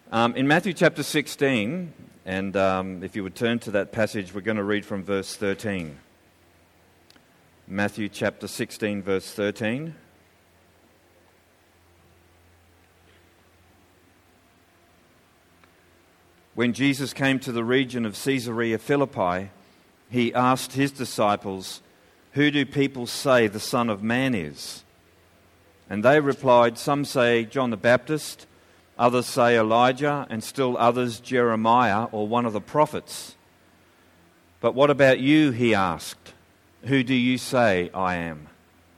In Matthew chapter 16, and if you would turn to that passage, we're going to read from verse 13. Matthew chapter 16, verse 13. When Jesus came to the region of Caesarea Philippi, he asked his disciples, "Who do people say the Son of Man is?" And they replied, "Some say John the Baptist, others say Elijah, and still others Jeremiah or one of the prophets." "But what about you?" he asked. "Who do you say I am?"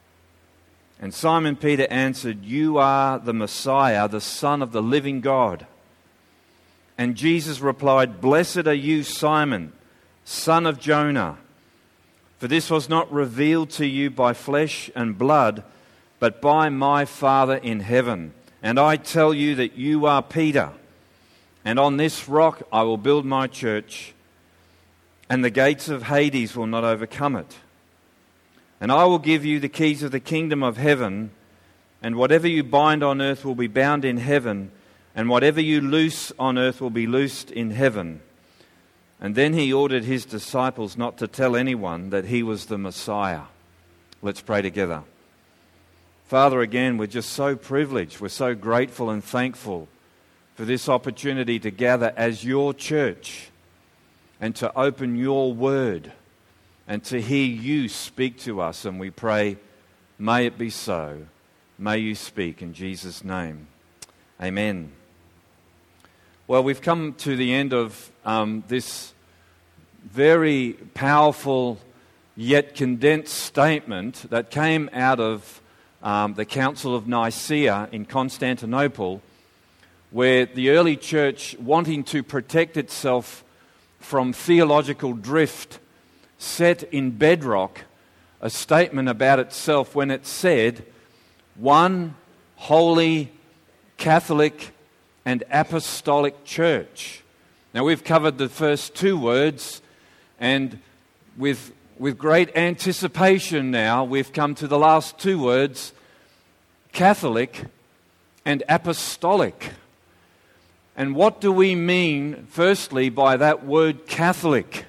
And Simon Peter answered, "You are the Messiah, the Son of the living God." And Jesus replied, "Blessed are you, Simon, son of Jonah, for this was not revealed to you by flesh and blood, but by my Father in heaven. And I tell you that you are Peter, and on this rock I will build my church, and the gates of Hades will not overcome it. And I will give you the keys of the kingdom of heaven, and whatever you bind on earth will be bound in heaven, and whatever you loose on earth will be loosed in heaven." And then he ordered his disciples not to tell anyone that he was the Messiah. Let's pray together. Father, again, we're just so privileged. We're so grateful and thankful for this opportunity to gather as your church and to open your word and to hear you speak to us. And we pray, may it be so. May you speak in Jesus' name. Amen. Well, we've come to the end of this very powerful yet condensed statement that came out of the Council of Nicaea in Constantinople, where the early church, wanting to protect itself from theological drift, set in bedrock a statement about itself when it said, "One holy, Catholic, and apostolic church." Now, we've covered the first two words, and with great anticipation now, we've come to the last two words, Catholic and apostolic. And what do we mean, firstly, by that word Catholic?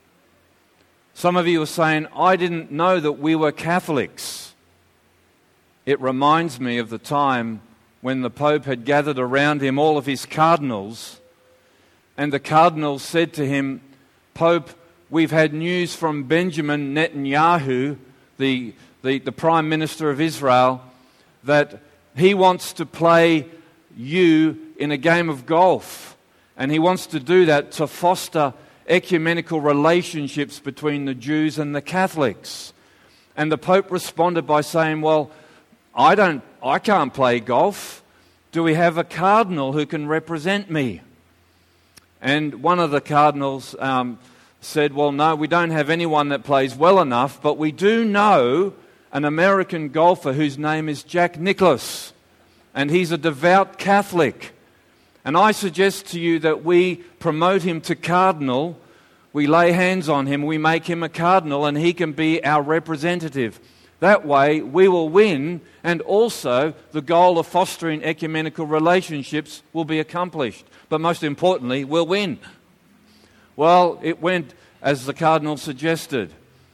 Some of you are saying, "I didn't know that we were Catholics." It reminds me of the time when the Pope had gathered around him all of his cardinals, and the cardinals said to him, "Pope, we've had news from Benjamin Netanyahu, the Prime Minister of Israel, that he wants to play you in a game of golf, and he wants to do that to foster ecumenical relationships between the Jews and the Catholics." And the Pope responded by saying, "Well, I can't play golf. Do we have a cardinal who can represent me?" And one of the cardinals said, "Well, no, we don't have anyone that plays well enough, but we do know an American golfer whose name is Jack Nicklaus, and he's a devout Catholic. And I suggest to you that we promote him to cardinal, we lay hands on him, we make him a cardinal, and he can be our representative. That way we will win, and also the goal of fostering ecumenical relationships will be accomplished. But most importantly, we'll win." Well, it went as the cardinal suggested.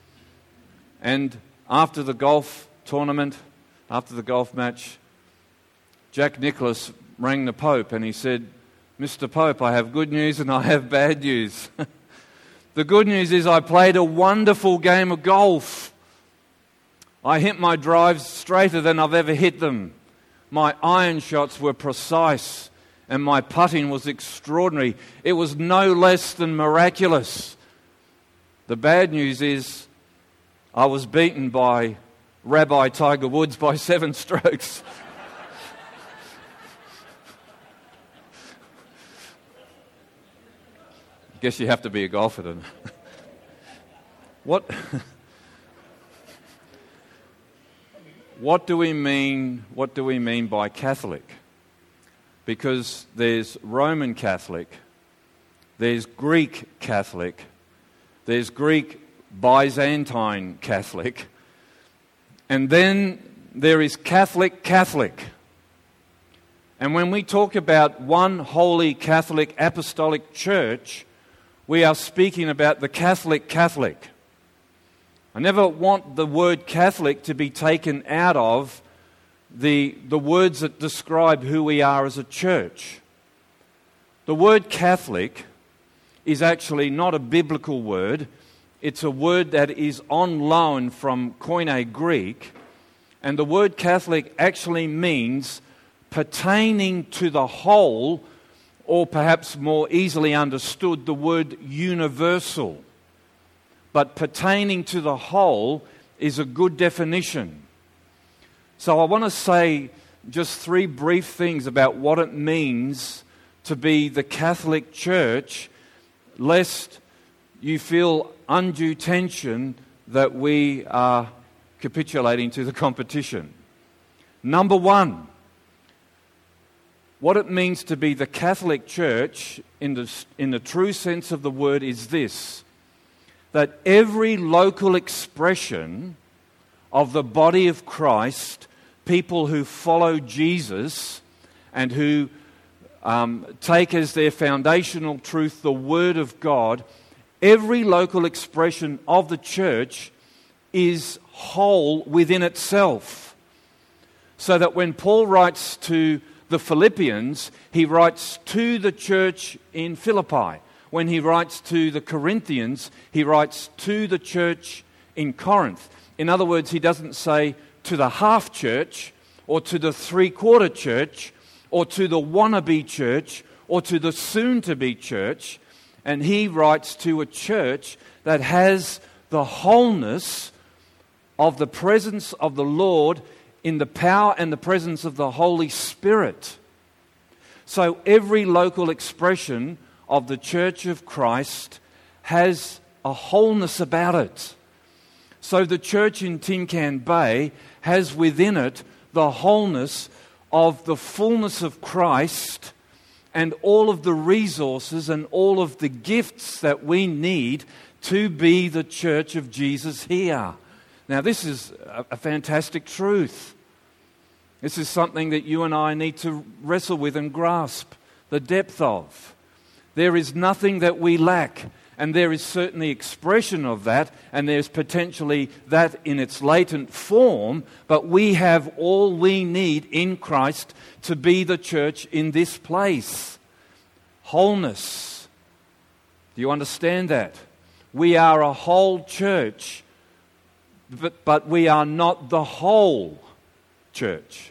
And after the golf tournament, after the golf match, Jack Nicklaus rang the Pope and he said, "Mr. Pope, I have good news and I have bad news. The good news is I played a wonderful game of golf. I hit my drives straighter than I've ever hit them. My iron shots were precise and my putting was extraordinary. It was no less than miraculous. The bad news is I was beaten by Rabbi Tiger Woods by 7 strokes." Guess you have to be a golfer then. What do we mean by Catholic? Because there's Roman Catholic, there's Greek Catholic, there's Greek Byzantine Catholic, and then there is Catholic. And when we talk about one holy Catholic Apostolic Church, we are speaking about the Catholic Catholic. I never want the word Catholic to be taken out of the words that describe who we are as a church. The word Catholic is actually not a biblical word. It's a word that is on loan from Koine Greek. And the word Catholic actually means pertaining to the whole, or perhaps more easily understood, the word universal. But pertaining to the whole is a good definition. So I want to say just 3 brief things about what it means to be the Catholic Church, lest you feel undue tension that we are capitulating to the competition. Number 1, what it means to be the Catholic Church in the true sense of the word is this: that every local expression of the body of Christ, people who follow Jesus and who take as their foundational truth the Word of God, every local expression of the church is whole within itself. So that when Paul writes to the Philippians, he writes to the church in Philippi. When he writes to the Corinthians, he writes to the church in Corinth. In other words, he doesn't say to the half church, or to the three-quarter church, or to the wannabe church, or to the soon-to-be church. And he writes to a church that has the wholeness of the presence of the Lord in the power and the presence of the Holy Spirit. So every local expression of the Church of Christ has a wholeness about it. So the church in Tin Can Bay has within it the wholeness of the fullness of Christ and all of the resources and all of the gifts that we need to be the church of Jesus here. Now, this is a fantastic truth. This is something that you and I need to wrestle with and grasp the depth of. There is nothing that we lack, and there is certainly expression of that, and there's potentially that in its latent form, but we have all we need in Christ to be the church in this place. Wholeness. Do you understand that? We are a whole church, but we are not the whole church.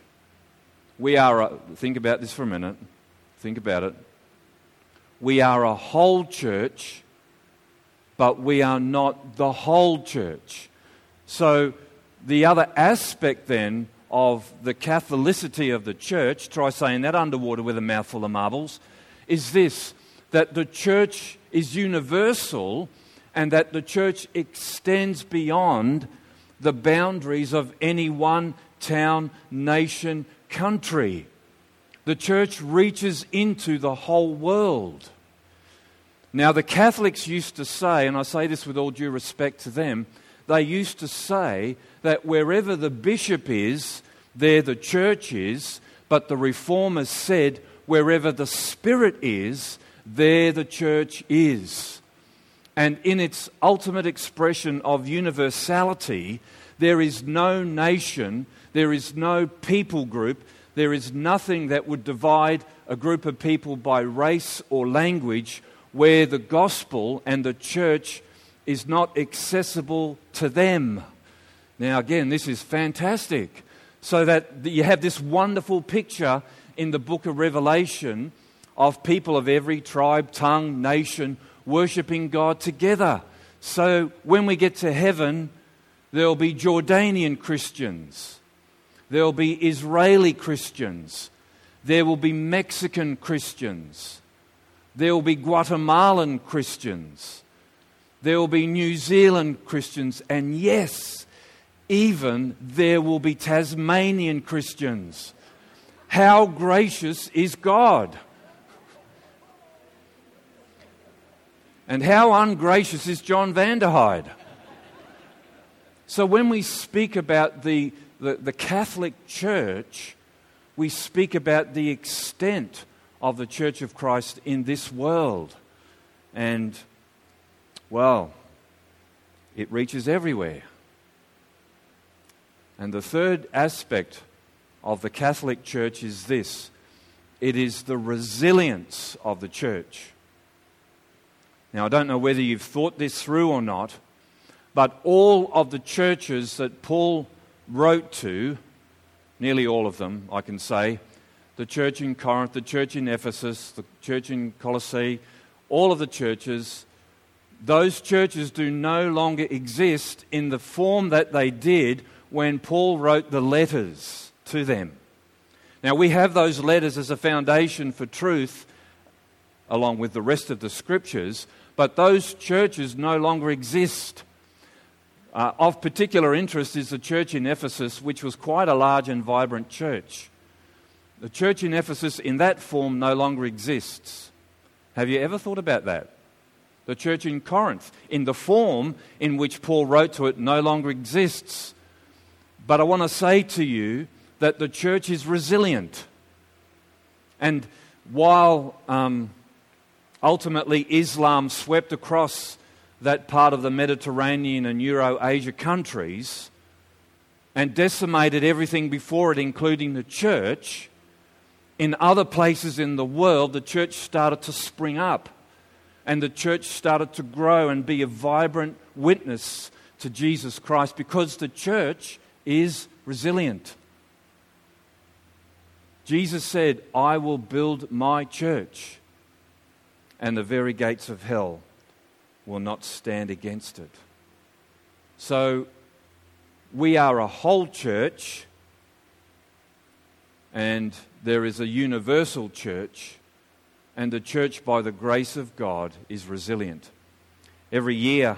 Think about this for a minute. Think about it. We are a whole church, but we are not the whole church. So the other aspect then of the Catholicity of the church, try saying that underwater with a mouthful of marbles, is this: that the church is universal and that the church extends beyond the boundaries of any one town, nation, country. The church reaches into the whole world. Now, the Catholics used to say, and I say this with all due respect to them, they used to say that wherever the bishop is, there the church is, but the Reformers said wherever the Spirit is, there the church is. And in its ultimate expression of universality, there is no nation, there is no people group, there is nothing that would divide a group of people by race or language where the gospel and the church is not accessible to them. Now again, this is fantastic. So that you have this wonderful picture in the book of Revelation of people of every tribe, tongue, nation worshipping God together. So when we get to heaven, there'll be Jordanian Christians. There'll be Israeli Christians. There will be Mexican Christians. There will be Guatemalan Christians. There will be New Zealand Christians. And yes, even there will be Tasmanian Christians. How gracious is God? And how ungracious is John Vanderhyde? So when we speak about the Catholic Church, we speak about the extent of the Church of Christ in this world. And, well, it reaches everywhere. And the third aspect of the Catholic Church is this: it is the resilience of the church. Now, I don't know whether you've thought this through or not, but all of the churches that Paul wrote to, nearly all of them, I can say, the church in Corinth, the church in Ephesus, the church in Colossae, all of the churches, those churches do no longer exist in the form that they did when Paul wrote the letters to them. Now, we have those letters as a foundation for truth, along with the rest of the Scriptures, but those churches no longer exist. Of particular interest is the church in Ephesus, which was quite a large and vibrant church. The church in Ephesus in that form no longer exists. Have you ever thought about that? The church in Corinth, in the form in which Paul wrote to it, no longer exists. But I want to say to you that the church is resilient. And while ultimately Islam swept across that part of the Mediterranean and Euro-Asia countries and decimated everything before it, including the church, in other places in the world, the church started to spring up. And the church started to grow and be a vibrant witness to Jesus Christ, because the church is resilient. Jesus said, "I will build my church, and the very gates of hell will not stand against it." So we are a whole church, and there is a universal church, and the church, by the grace of God, is resilient. Every year,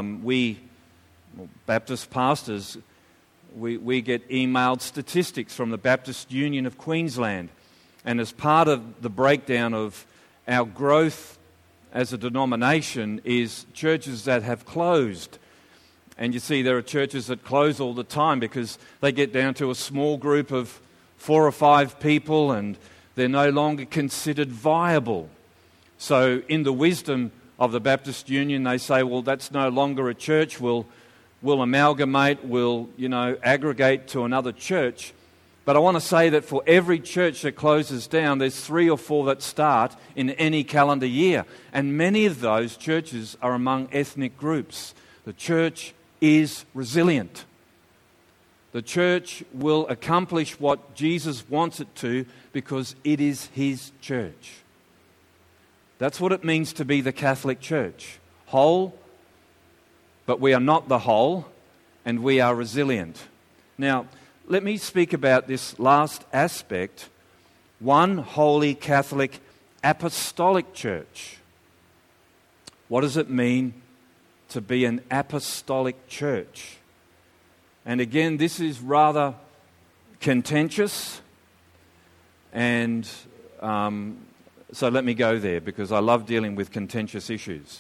Baptist pastors, we get emailed statistics from the Baptist Union of Queensland, and as part of the breakdown of our growth as a denomination is churches that have closed. And you see, there are churches that close all the time because they get down to a small group of 4 or 5 people and they're no longer considered viable. So in the wisdom of the Baptist Union, they say, well, that's no longer a church. We'll amalgamate, we'll, aggregate to another church. But I want to say that for every church that closes down, there's 3 or 4 that start in any calendar year. And many of those churches are among ethnic groups. The church is resilient. The church will accomplish what Jesus wants it to because it is His church. That's what it means to be the Catholic Church. Whole, but we are not the whole, and we are resilient. Now, let me speak about this last aspect. One holy Catholic apostolic church. What does it mean to be an apostolic church? And again, this is rather contentious, and so let me go there because I love dealing with contentious issues.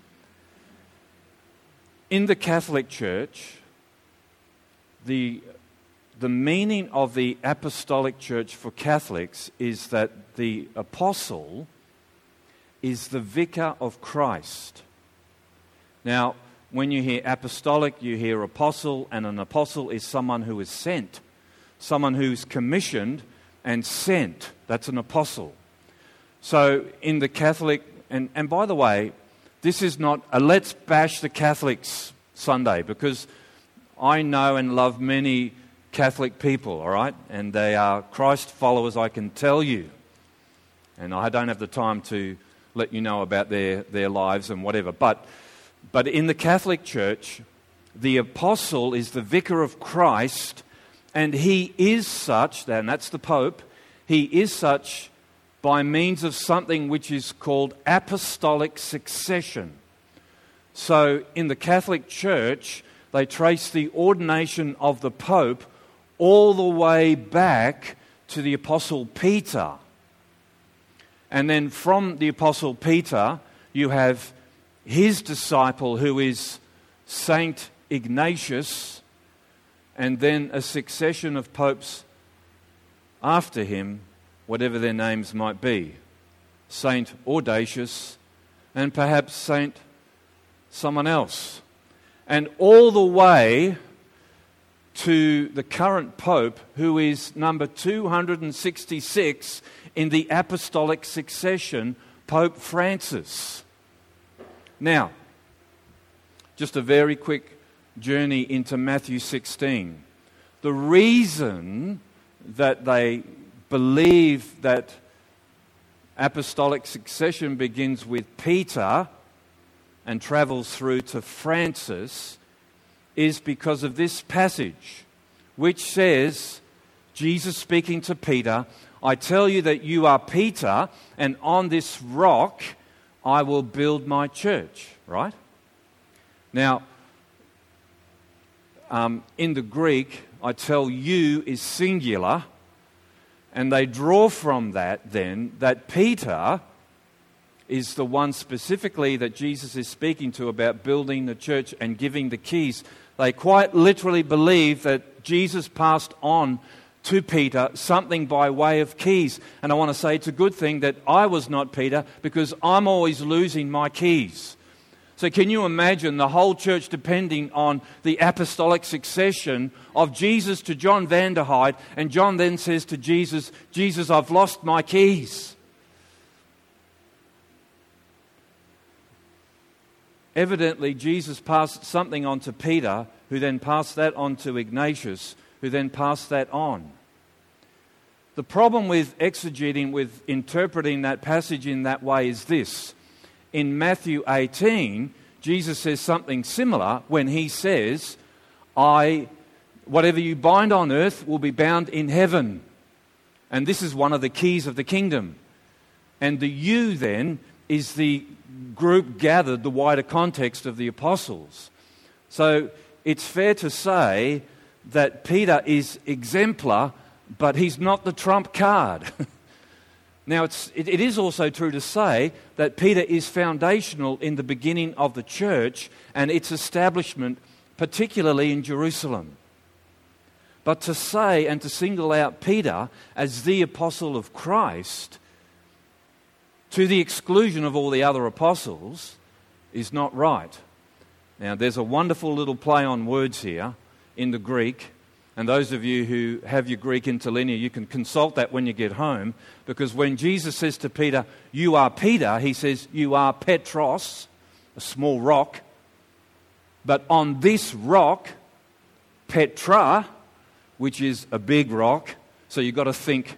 In the Catholic Church, the meaning of the apostolic church for Catholics is that the apostle is the vicar of Christ. Now, when you hear apostolic, you hear apostle, and an apostle is someone who is sent, someone who's commissioned and sent. That's an apostle. So in the Catholic, and by the way, this is not a let's bash the Catholics Sunday, because I know and love many Catholic people, all right? And they are Christ followers, I can tell you. And I don't have the time to let you know about their lives and whatever. But in the Catholic Church, the apostle is the vicar of Christ, and he is such, and that's the Pope, he is such by means of something which is called apostolic succession. So in the Catholic Church, they trace the ordination of the Pope all the way back to the Apostle Peter. And then from the Apostle Peter, you have his disciple, who is Saint Ignatius, and then a succession of popes after him, whatever their names might be. Saint Audacious, and perhaps Saint someone else. And all the way to the current Pope, who is number 266 in the apostolic succession, Pope Francis. Now, just a very quick journey into Matthew 16. The reason that they believe that apostolic succession begins with Peter and travels through to Francis is because of this passage, which says, Jesus speaking to Peter, I tell you that you are Peter, and on this rock I will build my church, right? Now, in the Greek, I tell you is singular, and they draw from that then that Peter is the one specifically that Jesus is speaking to about building the church and giving the keys. They quite literally believe that Jesus passed on to Peter something by way of keys. And I want to say it's a good thing that I was not Peter, because I'm always losing my keys. So can you imagine the whole church depending on the apostolic succession of Jesus to John Vanderhyde, and John then says to Jesus, Jesus, I've lost my keys. Evidently, Jesus passed something on to Peter, who then passed that on to Ignatius, who then passed that on. The problem with exegeting, with interpreting that passage in that way is this. In Matthew 18, Jesus says something similar when he says, whatever you bind on earth will be bound in heaven. And this is one of the keys of the kingdom. And the you then is the group gathered, the wider context of the apostles. So it's fair to say that Peter is exemplar, but he's not the trump card. Now, it is also true to say that Peter is foundational in the beginning of the church and its establishment, particularly in Jerusalem. But to say and to single out Peter as the apostle of Christ to the exclusion of all the other apostles is not right. Now, there's a wonderful little play on words here in the Greek. And those of you who have your Greek interlinear, you can consult that when you get home, because when Jesus says to Peter, you are Peter, he says, you are Petros, a small rock. But on this rock, Petra, which is a big rock, so you've got to think,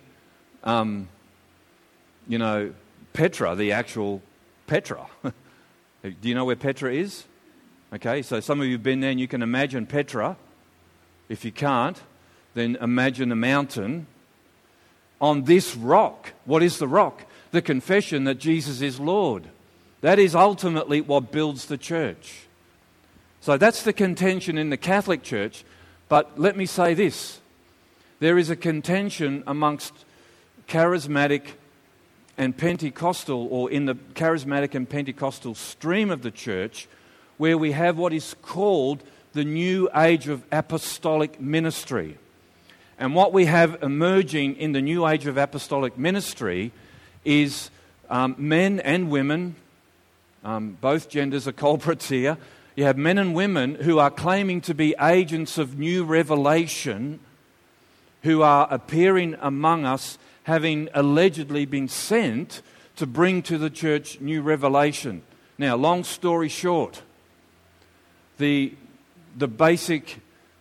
Petra, the actual Petra. Do you know where Petra is? Okay, so some of you have been there and you can imagine Petra. If you can't, then imagine a mountain. On this rock, what is the rock? The confession that Jesus is Lord. That is ultimately what builds the church. So that's the contention in the Catholic Church. But let me say this. There is a contention amongst charismatic and Pentecostal, or in the charismatic and Pentecostal stream of the church, where we have what is called the new age of apostolic ministry. And what we have emerging in the new age of apostolic ministry is men and women, both genders are culprits here. You have men and women who are claiming to be agents of new revelation, who are appearing among us, having allegedly been sent to bring to the church new revelation. Now, long story short, the basic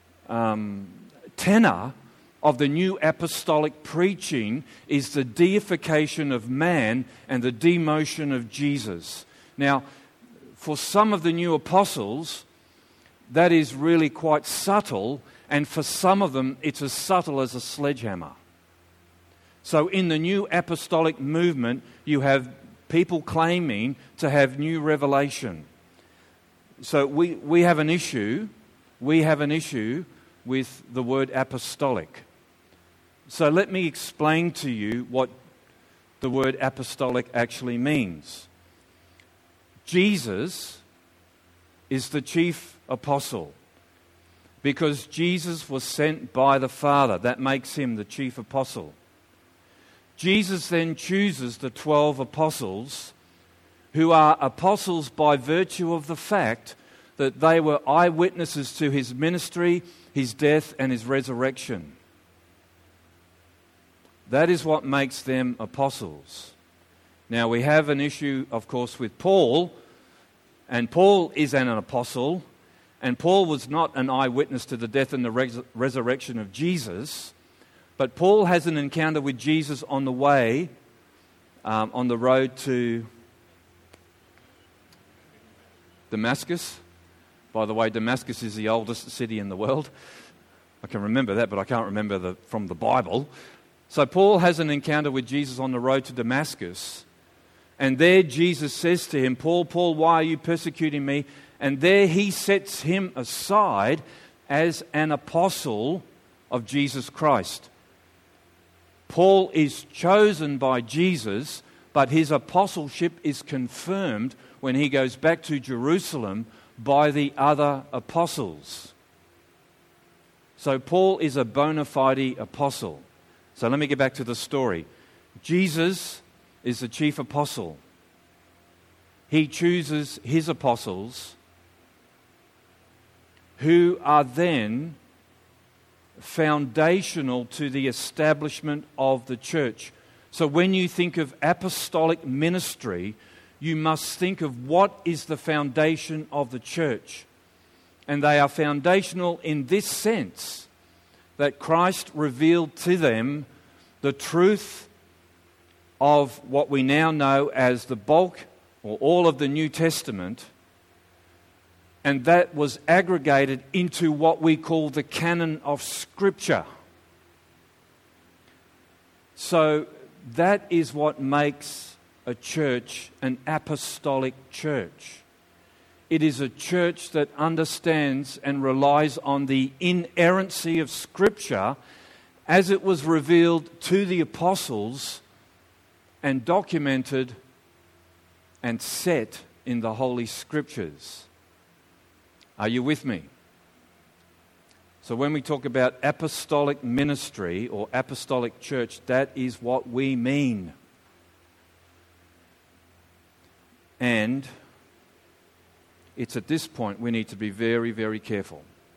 tenor of the new apostolic preaching is the deification of man and the demotion of Jesus. Now, for some of the new apostles, that is really quite subtle, and for some of them, it's as subtle as a sledgehammer. So in the new apostolic movement, you have people claiming to have new revelation. So we have an issue. We have an issue with the word apostolic. So let me explain to you what the word apostolic actually means. Jesus is the chief apostle because Jesus was sent by the Father. That makes him the chief apostle. Jesus then chooses the 12 apostles, who are apostles by virtue of the fact that they were eyewitnesses to his ministry, his death, and his resurrection. That is what makes them apostles. Now, we have an issue, of course, with Paul, and Paul is an apostle, and Paul was not an eyewitness to the death and the resurrection of Jesus, but Paul has an encounter with Jesus on the way, on the road to Damascus. By the way, Damascus is the oldest city in the world. I can remember that, but I can't remember from the Bible. So Paul has an encounter with Jesus on the road to Damascus. And there Jesus says to him, Paul, Paul, why are you persecuting me? And there he sets him aside as an apostle of Jesus Christ. Paul is chosen by Jesus, but his apostleship is confirmed when he goes back to Jerusalem by the other apostles. So Paul is a bona fide apostle. So let me get back to the story. Jesus is the chief apostle. He chooses his apostles, who are then foundational to the establishment of the church. So when you think of apostolic ministry, you must think of what is the foundation of the church. And they are foundational in this sense, that Christ revealed to them the truth of what we now know as the bulk or all of the New Testament, and that was aggregated into what we call the canon of Scripture. So that is what makes a church an apostolic church. It is a church that understands and relies on the inerrancy of Scripture as it was revealed to the apostles and documented and set in the Holy Scriptures. Are you with me? So when we talk about apostolic ministry or apostolic church, that is what we mean. And it's at this point we need to be very, very careful.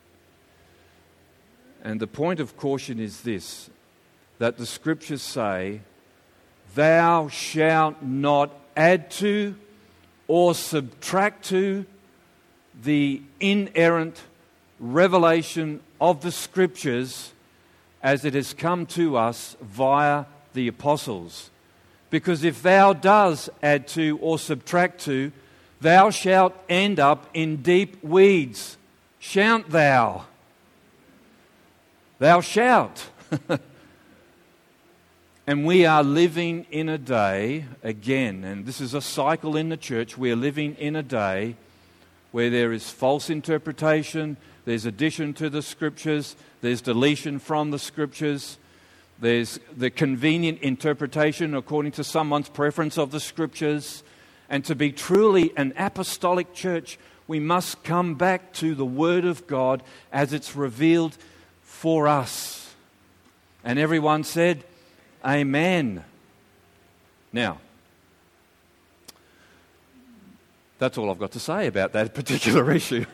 And the point of caution is this, that the Scriptures say, "Thou shalt not add to or subtract to the inerrant revelation of the Scriptures as it has come to us via the apostles. Because if thou does add to or subtract to, thou shalt end up in deep weeds. Shan't thou? Thou shalt." And we are living in a day, again, and this is a cycle in the church, we are living in a day where there is false interpretation, there's addition to the Scriptures, there's deletion from the Scriptures, there's the convenient interpretation according to someone's preference of the Scriptures. And to be truly an apostolic church, we must come back to the Word of God as it's revealed for us. And everyone said, Amen. Now, that's all I've got to say about that particular issue.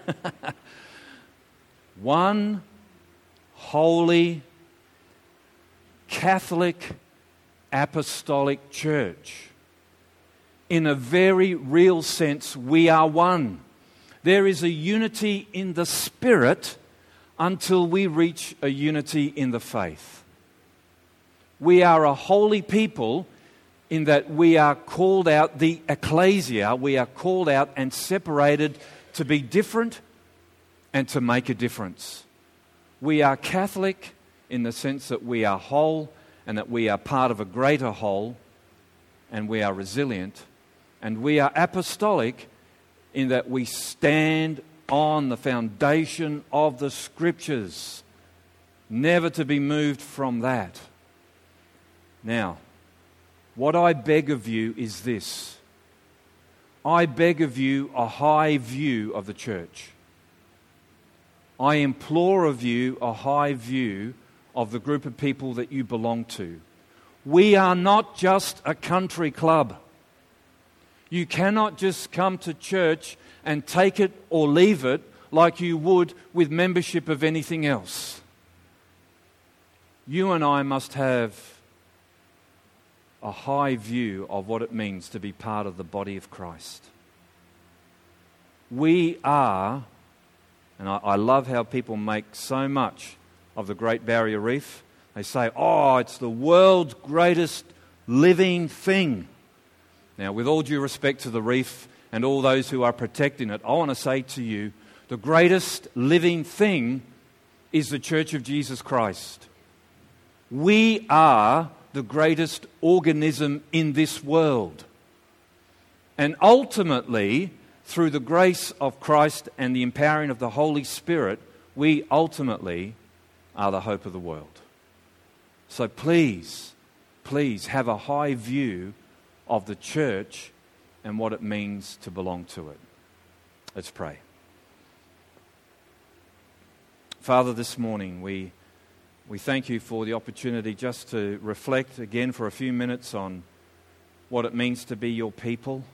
One holy, Catholic, apostolic church. In a very real sense, we are one. There is a unity in the Spirit until we reach a unity in the faith. We are a holy people in that we are called out, the ecclesia, we are called out and separated to be different and to make a difference. We are Catholic in the sense that we are whole and that we are part of a greater whole and we are resilient. And we are apostolic in that we stand on the foundation of the Scriptures, never to be moved from that. Now, what I beg of you is this. I beg of you a high view of the church. I implore of you a high view of the group of people that you belong to. We are not just a country club. You cannot just come to church and take it or leave it like you would with membership of anything else. You and I must have a high view of what it means to be part of the body of Christ. We are, and I love how people make so much of the Great Barrier Reef. They say, oh, it's the world's greatest living thing. Now, with all due respect to the reef and all those who are protecting it, I want to say to you, the greatest living thing is the Church of Jesus Christ. We are the greatest organism in this world. And ultimately, through the grace of Christ and the empowering of the Holy Spirit, we ultimately are the hope of the world. So please have a high view of the church and what it means to belong to it. Let's pray. Father, this morning we thank you for the opportunity just to reflect again for a few minutes on what it means to be your people.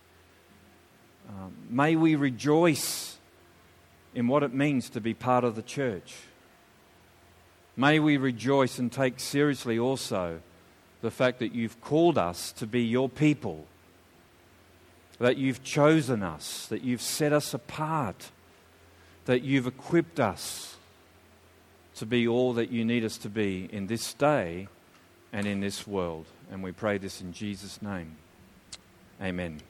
May we rejoice in what it means to be part of the church. May we rejoice and take seriously also the fact that you've called us to be your people, that you've chosen us, that you've set us apart, that you've equipped us to be all that you need us to be in this day and in this world. And we pray this in Jesus' name. Amen.